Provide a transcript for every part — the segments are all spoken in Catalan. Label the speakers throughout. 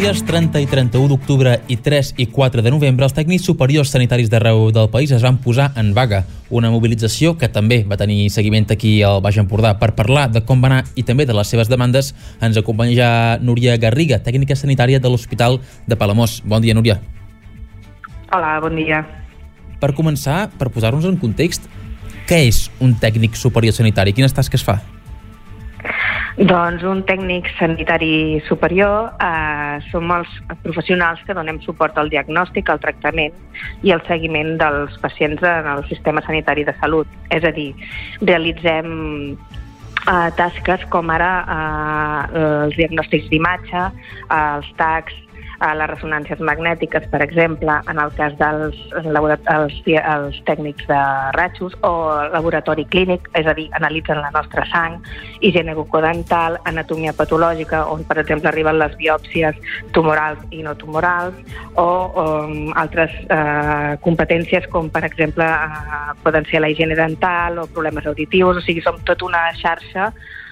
Speaker 1: dies 30 i 31 d'octubre i 3 i 4 de novembre, els tècnics superiors sanitaris d'arreu del país es van posar en vaga. Una mobilització que també va tenir seguiment aquí al Baix Empordà. Per parlar de com va anar i també de les seves demandes, ens acompanya ja Núria Garriga, tècnica sanitària de l'Hospital de Palamós. Bon dia, Núria.
Speaker 2: Hola, bon dia.
Speaker 1: Per començar, per posar-nos en context, què és un tècnic superior sanitari? Quines tasques fa?
Speaker 2: Doncs un tècnic sanitari superior som els professionals que donem suport al diagnòstic, al tractament i al seguiment dels pacients en el sistema sanitari de salut. És a dir, realitzem tasques com ara els diagnòstics d'imatge, els tacs, les ressonàncies magnètiques, per exemple, en el cas dels tècnics de ratxos, o laboratori clínic, és a dir, analitzen la nostra sang, higiene bucodental, anatomia patològica, on, per exemple, arriben les biòpsies tumorals i no tumorals, o altres competències com, per exemple, poden ser la higiene dental o problemes auditius, o sigui, som tota una xarxa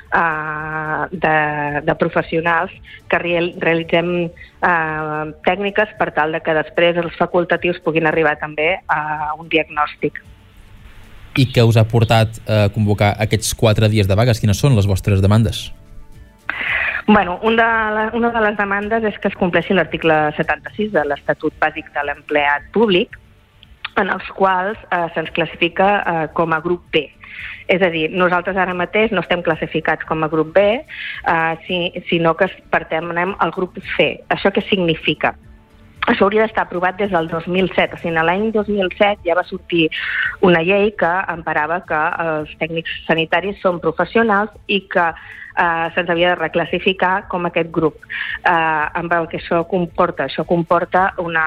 Speaker 2: de professionals que realitzem tècniques per tal de que després els facultatius puguin arribar també a un diagnòstic.
Speaker 1: I què us ha portat a convocar aquests 4 dies de vagues? Quines són les vostres demandes?
Speaker 2: Bueno, una de les demandes és que es compleixi l'article 76 de l'Estatut Bàsic de l'Empleat Públic, en els quals se'ns classifica com a grup B. És a dir, nosaltres ara mateix no estem classificats com a grup B, sinó que pertanyem al grup C. Això què significa? Això hauria d'estar aprovat des del 2007. O sigui, l'any 2007 ja va sortir una llei que emparava que els tècnics sanitaris són professionals i que se'ns havia de reclassificar com aquest grup. Amb el que això comporta una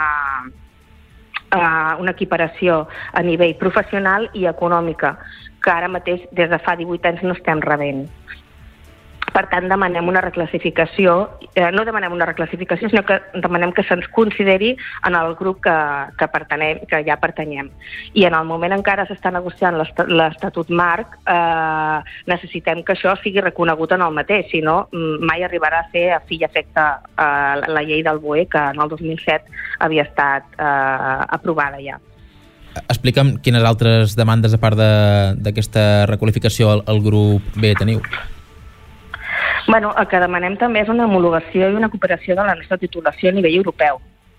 Speaker 2: equiparació a nivell professional i econòmica, que ara mateix des de fa 18 anys no estem rebent. Per tant, demanem una reclassificació, no demanem una reclassificació, sinó que demanem que se'ns consideri en el grup que ja pertanyem. I en el moment encara s'està negociant l'Estatut Marc, necessitem que això sigui reconegut en el mateix, si no, mai arribarà a ser a fi i efecte la llei del BOE, que en el 2007 havia estat aprovada ja.
Speaker 1: Explica'm quines altres demandes, a part d'aquesta requalificació, al grup B teniu.
Speaker 2: Bueno, el que demanem també és una homologació i una cooperació de la nostra titulació a nivell europeu.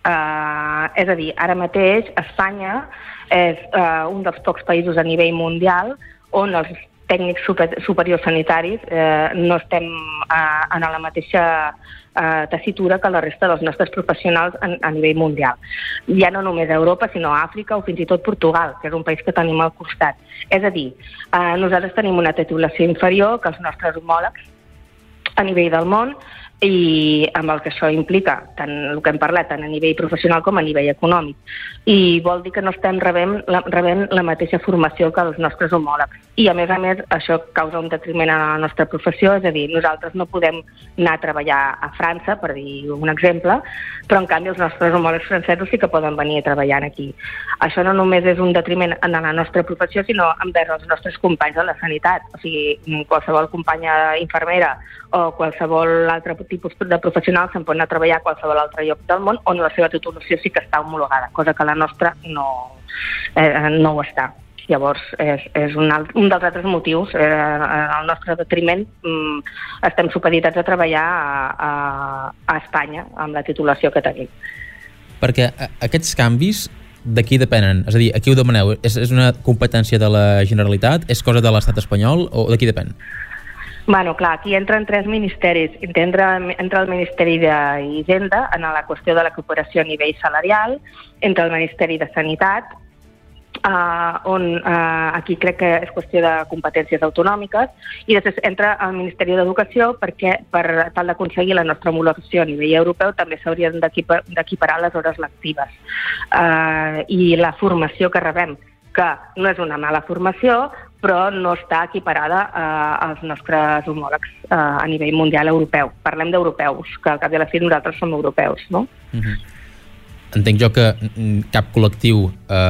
Speaker 2: És a dir, ara mateix Espanya és un dels pocs països a nivell mundial on els tècnics superiors sanitaris no estem en la mateixa tessitura que la resta dels nostres professionals a nivell mundial. Ja no només a Europa, sinó a Àfrica o fins i tot Portugal, que és un país que tenim al costat. És a dir, nosaltres tenim una titulació inferior que els nostres homòlegs a nivell del món, i amb el que això implica, tant el que hem parlat, tant a nivell professional com a nivell econòmic. I vol dir que no estem rebent la mateixa formació que els nostres homòlegs. I a més, això causa un detriment a la nostra professió, és a dir, nosaltres no podem anar a treballar a França, per dir un exemple, però en canvi els nostres homòlegs francesos sí que poden venir a treballar aquí. Això no només és un detriment en la nostra professió, sinó envers els nostres companys de la sanitat. O sigui, qualsevol companya infermera o qualsevol altre tipus de professional se'n pot anar a treballar a qualsevol altre lloc del món on la seva titulació sí que està homologada, cosa que la nostra no ho està. Llavors, és un dels altres motius. El nostre detriment, estem supeditats a treballar a Espanya amb la titulació que tenim.
Speaker 1: Perquè aquests canvis de qui depenen? És a dir, a qui ho demaneu? És una competència de la Generalitat? És cosa de l'Estat espanyol? O de qui depèn?
Speaker 2: Bueno, clar, aquí entren 3 ministeris. Entra el Ministeri d'Hisenda en la qüestió de la cooperació a nivell salarial, entra el Ministeri de Sanitat, on aquí crec que és qüestió de competències autonòmiques, i després entra el Ministeri d'Educació, perquè per tal d'aconseguir la nostra homologació a nivell europeu també s'haurien d'equiparar les hores lectives i la formació que rebem, que no és una mala formació, però no està equiparada als nostres homòlegs a nivell mundial europeu. Parlem d'europeus, que al cap de la fi nosaltres som europeus, no?
Speaker 1: entenc jo que cap col·lectiu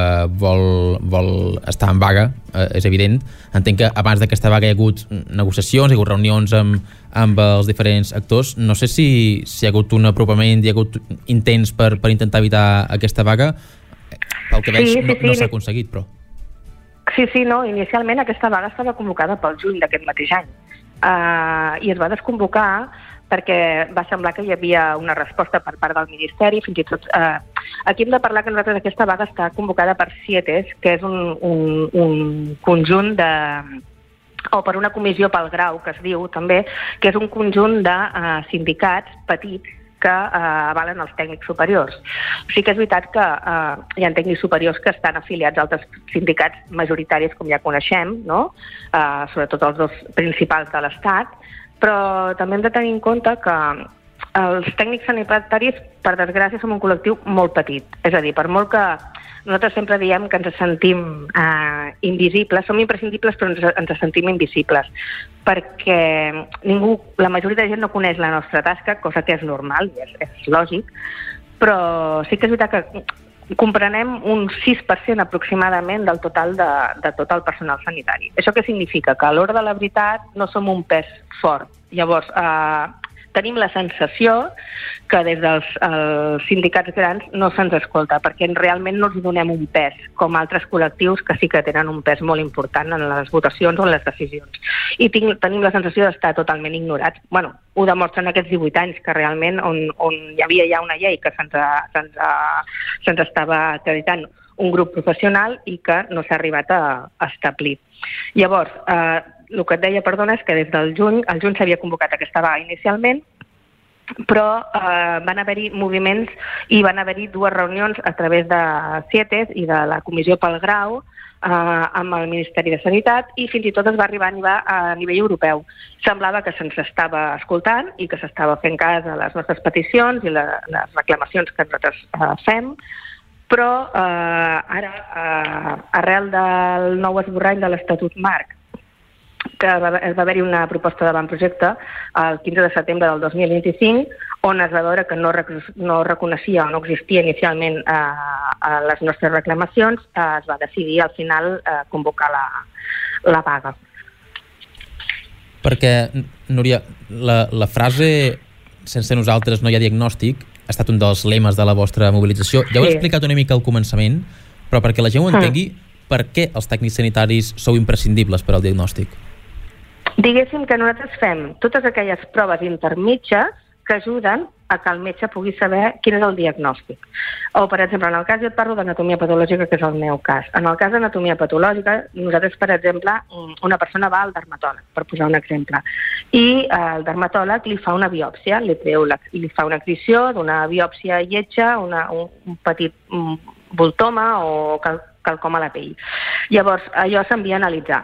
Speaker 1: vol estar en vaga, és evident. Entenc que abans d'aquesta vaga hi ha hagut negociacions, hi ha hagut reunions amb els diferents actors. No sé si hi ha hagut un apropament, hi ha hagut intents per intentar evitar aquesta vaga. Pel que veig no s'ha aconseguit, però...
Speaker 2: Sí, no, inicialment aquesta vaga estava convocada pel juny d'aquest mateix any i es va desconvocar perquè va semblar que hi havia una resposta per part del Ministeri, fins i tot... Aquí hem de parlar que nosaltres aquesta vaga està convocada per CIETES, que és un conjunt de... o per una comissió pel grau, que es diu també, que és un conjunt de sindicats petits que avalen els tècnics superiors. Sí que és veritat que hi ha tècnics superiors que estan afiliats a altres sindicats majoritaris, com ja coneixem, no? Sobretot els dos principals de l'Estat, però també hem de tenir en compte que els tècnics sanitaris, per desgràcia, som un col·lectiu molt petit. És a dir, per molt que nosaltres sempre diem que ens sentim invisibles, som imprescindibles però ens sentim invisibles, perquè la majoria de gent no coneix la nostra tasca, cosa que és normal, és lògic, però sí que és veritat que comprenem un 6% aproximadament del total de tot el personal sanitari. Això què significa? Que a l'hora de la veritat no som un pes fort. Llavors, tenim la sensació que des dels sindicats grans no se'ns escolta, perquè realment no els donem un pes, com altres col·lectius que sí que tenen un pes molt important en les votacions o en les decisions. I tenim la sensació d'estar totalment ignorats. Bueno, ho demostren aquests 18 anys, que realment on hi havia ja una llei que se'ns estava acreditant un grup professional i que no s'ha arribat a establir. Llavors, el que et deia, perdona, és que des del juny, al juny s'havia convocat aquesta vaga inicialment, però van haver-hi moviments i van haver-hi dues reunions a través de CIETES i de la Comissió pel Grau amb el Ministeri de Sanitat i fins i tot es va arribar a nivell europeu. Semblava que se'ns estava escoltant i que s'estava fent cas a les nostres peticions i les reclamacions que nosaltres fem, però ara, arrel del nou esborrany de l'Estatut Marc, que va haver-hi una proposta d'avantprojecte el 15 de setembre del 2025, on es va veure que no reconeixia o no existia inicialment a les nostres reclamacions, es va decidir al final convocar la vaga.
Speaker 1: Perquè, Núria, la frase "sense nosaltres no hi ha diagnòstic" ha estat un dels lemes de la vostra mobilització. Ja ho he explicat una mica al començament, però perquè la gent ho entengui, per què els tècnics sanitaris sou imprescindibles per al diagnòstic?
Speaker 2: Diguéssim que nosaltres fem totes aquelles proves intermitges que ajuden a que el metge pugui saber quin és el diagnòstic. O, per exemple, en el cas, jo et parlo d'anatomia patològica, que és el meu cas. En el cas d'anatomia patològica, nosaltres, per exemple, una persona va al dermatòleg, per posar un exemple, i el dermatòleg li fa una biòpsia, li fa una excisió d'una biòpsia lletja, un petit voltoma o quelcom a la pell. Llavors, allò s'envia a analitzar.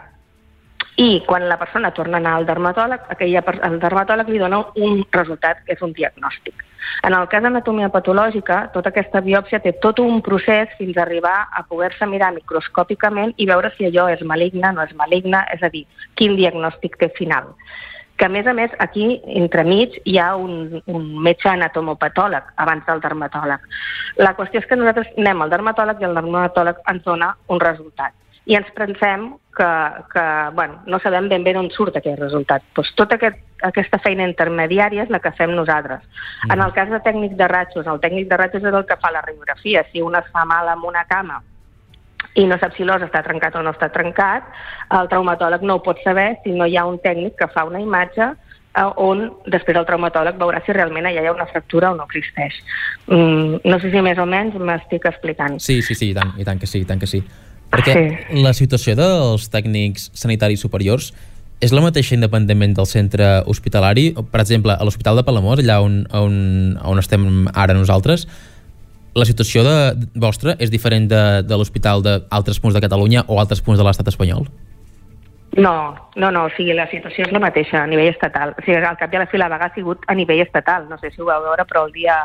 Speaker 2: I quan la persona torna a anar al dermatòleg, el dermatòleg li dona un resultat que és un diagnòstic. En el cas d'anatomia patològica, tota aquesta biòpsia té tot un procés fins a arribar a poder-se mirar microscòpicament i veure si allò és maligne, no és maligne, és a dir, quin diagnòstic té final. Que a més, aquí, entremig, hi ha un metge anatomopatòleg abans del dermatòleg. La qüestió és que nosaltres anem al dermatòleg i el dermatòleg ens dona un resultat. I ens pensem que no sabem ben bé d'on surt aquest resultat. Doncs tota aquesta feina intermediària és la que fem nosaltres. En el cas de tècnic de ratxos, el tècnic de ratxos és el que fa la radiografia. Si un es fa mal amb una cama i no sap si l'os està trencat o no està trencat, el traumatòleg no ho pot saber si no hi ha un tècnic que fa una imatge on després el traumatòleg veurà si realment allà hi ha una fractura o no existeix. No sé si més o menys m'estic explicant.
Speaker 1: Sí, i tant que sí. Perquè la situació dels tècnics sanitaris superiors és la mateixa independentment del centre hospitalari. Per exemple, a l'Hospital de Palamós, allà on estem ara nosaltres, la situació vostra és diferent de l'hospital d'altres punts de Catalunya o altres punts de l'estat espanyol?
Speaker 2: No, o sigui, la situació és la mateixa a nivell estatal. O sigui, al cap i a la fi la vaga ha sigut a nivell estatal. No sé si ho vau veure, però el dia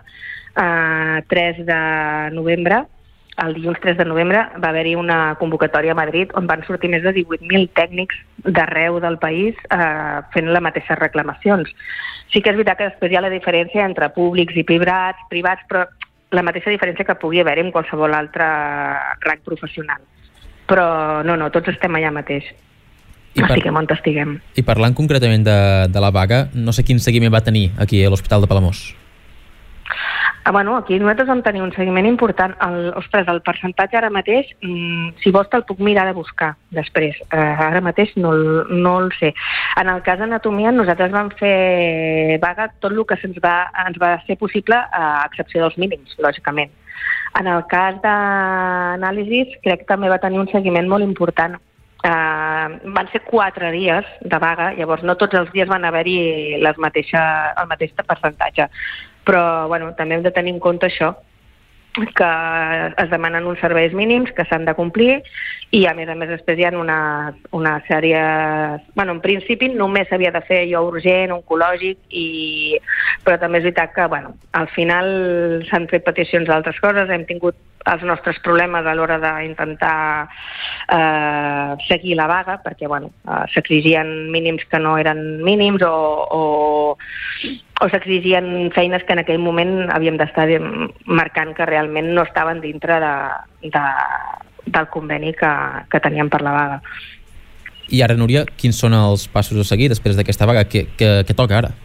Speaker 2: 3 de novembre, el dilluns 3 de novembre, va haver-hi una convocatòria a Madrid on van sortir més de 18.000 tècnics d'arreu del país fent les mateixes reclamacions. Sí que és veritat que després hi ha la diferència entre públics i privats, però la mateixa diferència que pugui haver-hi en qualsevol altre rang professional. Però no, tots estem allà mateix. Estiguem on estiguem.
Speaker 1: I parlant concretament de la vaga, no sé quin seguiment va tenir aquí a l'Hospital de Palamós.
Speaker 2: Aquí nosaltres vam tenir un seguiment important. El percentatge ara mateix, si vols te'l puc mirar de buscar després. Ara mateix no el sé. En el cas d'anatomia nosaltres vam fer vaga tot el que ens va ser possible, a excepció dels mínims, lògicament. En el cas d'anàlisis crec que també va tenir un seguiment molt important. Van ser 4 dies de vaga, llavors no tots els dies van haver-hi el mateix percentatge. Però també hem de tenir en compte això, que es demanen uns serveis mínims que s'han de complir i a més després hi ha una sèrie... en principi només s'havia de fer allò urgent, oncològic, però també és veritat que al final s'han fet peticions d'altres coses, hem tingut els nostres problemes a l'hora d'intentar seguir la vaga, perquè s'exigien mínims que no eren mínims o s'exigien feines que en aquell moment havíem d'estar marcant que realment no estaven dintre del conveni que teníem per la vaga.
Speaker 1: I ara, Núria, quins són els passos a seguir després d'aquesta vaga? Què toca ara?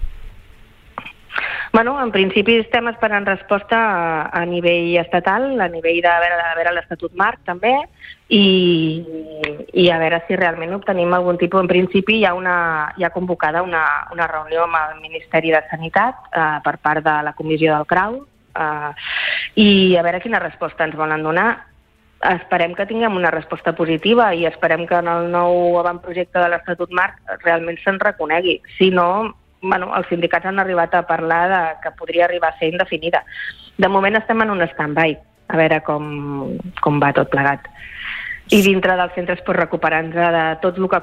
Speaker 2: En principi estem esperant resposta a nivell estatal, a nivell de veure l'Estatut Marc també, i a veure si realment obtenim algun tipus. En principi hi ha convocada una reunió amb el Ministeri de Sanitat per part de la comissió del CRAU i a veure quina resposta ens volen donar. Esperem que tinguem una resposta positiva i esperem que en el nou avantprojecte de l'Estatut Marc realment se'n reconegui. Si no, els sindicats han arribat a parlar que podria arribar a ser indefinida. De moment estem en un stand-by, a veure com va tot plegat. I dintre dels centres recuperant-se de tot el que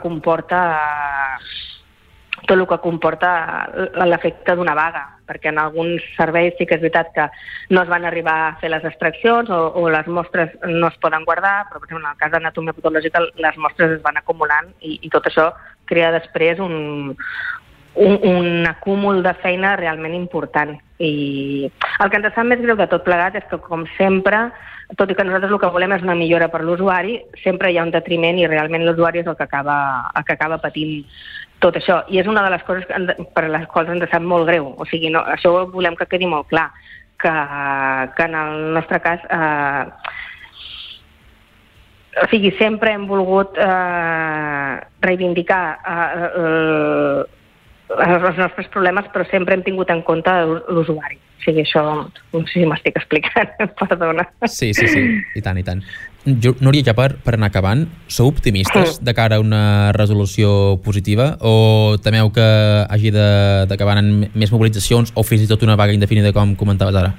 Speaker 2: comporta l'efecte d'una vaga, perquè en alguns serveis sí que és veritat que no es van arribar a fer les extraccions o les mostres no es poden guardar, però per exemple, en el cas d'anatomia patològica les mostres es van acumulant i tot això crea després un acúmul de feina realment important. I el que ens sap més greu de tot plegat és que, com sempre, tot i que nosaltres el que volem és una millora per l'usuari, sempre hi ha un detriment i realment l'usuari és el que acaba patint tot això. I és una de les coses per les quals ens sap molt greu. O sigui, això volem que quedi molt clar, que en el nostre cas sempre hem volgut reivindicar els nostres problemes, però sempre hem tingut en compte l'usuari. O sigui, això no sé si m'estic explicant, perdona.
Speaker 1: Sí, i tant. Núria, ja per anar acabant, sou optimistes de cara a una resolució positiva o temeu que hagi d'acabar en més mobilitzacions o fins i tot una vaga indefinida, com comentaves ara?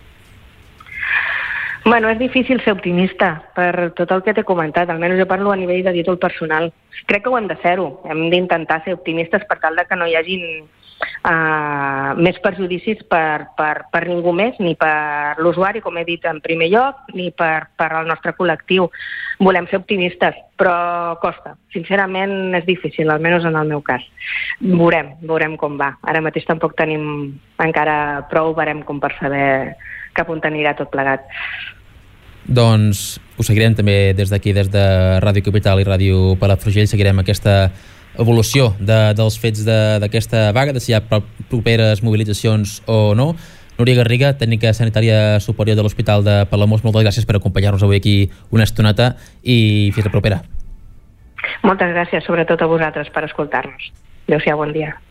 Speaker 2: És difícil ser optimista per tot el que t'he comentat, almenys jo parlo a nivell de títol personal. Crec que ho hem de fer-ho, hem d'intentar ser optimistes per tal que no hi hagin més perjudicis per ningú més, ni per l'usuari, com he dit en primer lloc, ni per el nostre col·lectiu. Volem ser optimistes, però costa. Sincerament és difícil, almenys en el meu cas. Veurem com va. Ara mateix tampoc tenim encara prou barem com per saber cap on anirà tot plegat.
Speaker 1: Doncs ho seguirem també des d'aquí, des de Ràdio Capital i Ràdio Palafrugell, seguirem aquesta evolució dels fets d'aquesta vaga, de si hi ha properes mobilitzacions o no. Núria Garriga, tècnica sanitària superior de l'Hospital de Palamós, moltes gràcies per acompanyar-nos avui aquí una estoneta i fins la propera.
Speaker 2: Moltes gràcies, sobretot a vosaltres, per escoltar-nos. Adéu-siau, bon dia.